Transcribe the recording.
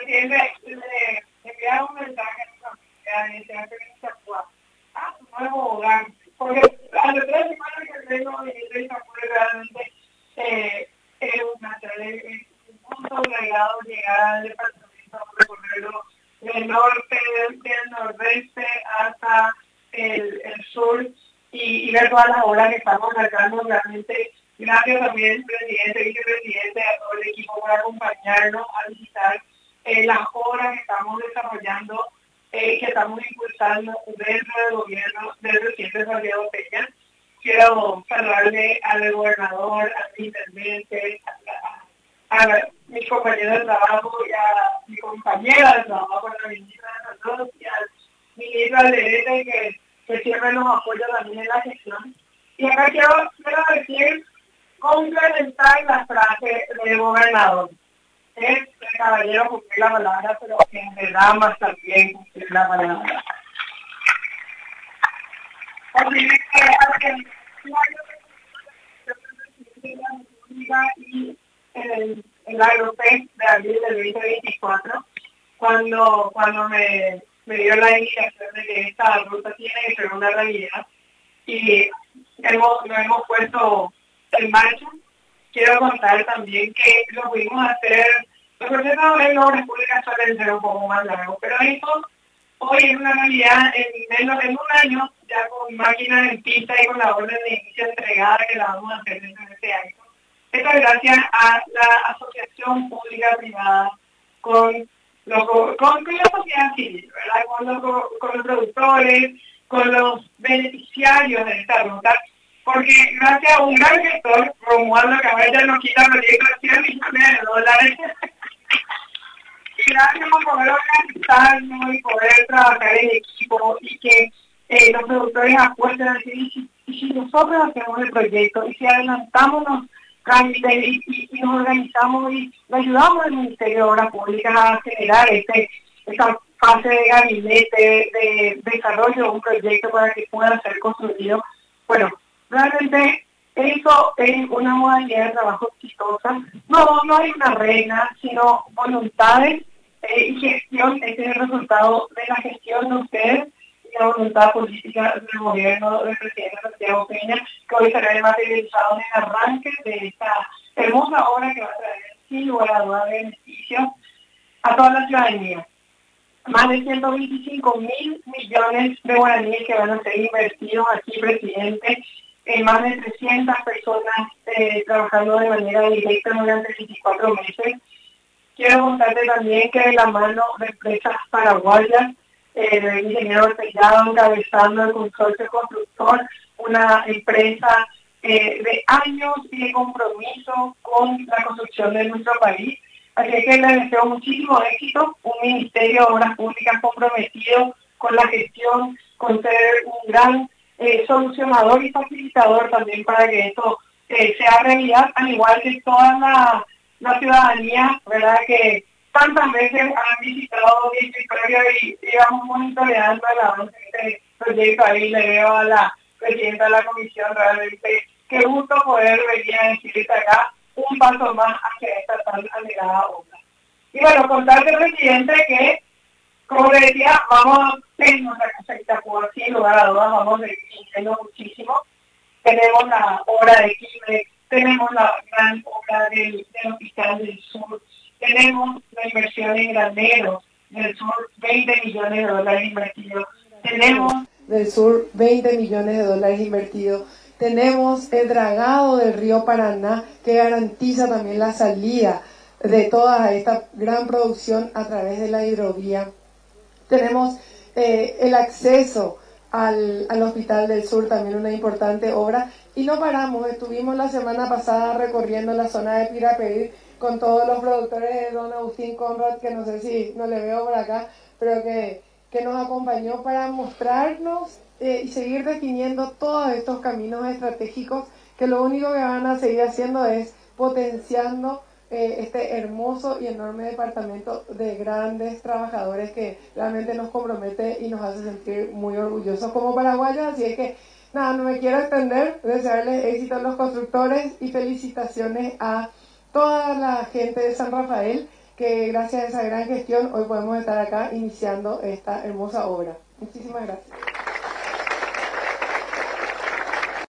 presidente, le enviar un mensaje a su familia, desear feliz Pascua a su nuevo hogar, porque a las 3 semanas que tengo de esta realmente es un punto obligado llegar al departamento, recorrerlo del norte, del nordeste hasta el sur y ver todas las obras que estamos sacando. Realmente, gracias también, presidente, vicepresidente, a todo el equipo por acompañarnos a visitar las obras que estamos desarrollando, que estamos impulsando dentro del gobierno del presidente Santiago Peña. Quiero saludarle al gobernador, al intendente, a mis compañeros de trabajo y a mi compañera de trabajo, a la ministra de Salud y al ministro Alderete, que siempre nos apoya también en la gestión. Y acá quiero decir, complementar la frase del gobernador. Es el caballero cumplir la palabra, pero en de damas también cumplir la palabra. Y el Aeropec de abril del 2024, cuando me dio la indicación de que esta ruta tiene que ser una realidad y lo hemos puesto en marcha. Quiero contar también que lo pudimos hacer, los procesos de obras públicas suelen ser un poco más largos, pero esto hoy es una realidad en menos de un año, ya con máquinas en pista y con la orden de inicio entregada que la vamos a hacer dentro de este año. Esto es gracias a la asociación pública-privada con la sociedad civil, ¿verdad? Con los productores, con los beneficiarios de esta ruta, porque gracias a un gran gestor, Romualdo Cabella, nos quita proyectos de 100 millones de dólares. Y gracias por poder organizarnos y poder trabajar en equipo y que los productores apuesten a decir, y si nosotros hacemos el proyecto y si adelantamos los trámites y nos organizamos y le ayudamos al Ministerio de Obras Públicas a generar esta fase de gabinete, de desarrollo de un proyecto para que pueda ser construido. Bueno, realmente eso es una modalidad de trabajo exitosa. No hay una regla, sino voluntades y gestión. Este es el resultado de la gestión de ustedes y la voluntad política del gobierno del presidente Santiago Peña, que hoy se ve materializado en el arranque de esta hermosa obra que va a traer sin lugar a dudas beneficios a toda la ciudadanía. Más de 125.000 millones de guaraníes que van a ser invertidos aquí, presidente, más de 300 personas trabajando de manera directa durante 24 meses. Quiero contarte también que de la mano de empresas paraguayas, el ingeniero Sellado encabezando el consorcio constructor, una empresa de años y de compromiso con la construcción de nuestro país. Así que les deseo muchísimo éxito, un Ministerio de Obras Públicas comprometido con la gestión, con ser un gran solucionador y facilitador también para que esto sea realidad, al igual que toda la ciudadanía, ¿verdad?, que tantas veces han visitado mi escritorio y digamos monitoreando el avance de este proyecto. Ahí le veo a la presidenta de la comisión, realmente qué gusto poder venir a decirte acá un paso más hacia esta tan anhelada obra. Y bueno, contarte, presidente, que como le decía, vamos en nuestra casa Itapúa, sin lugar a dudas, vamos creciendo muchísimo. Tenemos la obra de Quilmes, tenemos la gran obra del Hospital del Sur, tenemos la inversión en Graneros del Sur, 20 millones de dólares invertidos. Tenemos del Sur, 20 millones de dólares invertidos. Tenemos el dragado del río Paraná, que garantiza también la salida de toda esta gran producción a través de la hidrovía. Tenemos el acceso al Hospital del Sur, también una importante obra. Y no paramos, estuvimos la semana pasada recorriendo la zona de Piraperí con todos los productores de don Agustín Conrad, que no sé si no le veo por acá, pero que nos acompañó para mostrarnos y seguir definiendo todos estos caminos estratégicos que lo único que van a seguir haciendo es potenciando este hermoso y enorme departamento de grandes trabajadores que realmente nos compromete y nos hace sentir muy orgullosos como paraguayos. Así es que nada, no me quiero extender, desearles éxito a los constructores y felicitaciones a toda la gente de San Rafael que gracias a esa gran gestión hoy podemos estar acá iniciando esta hermosa obra. Muchísimas gracias.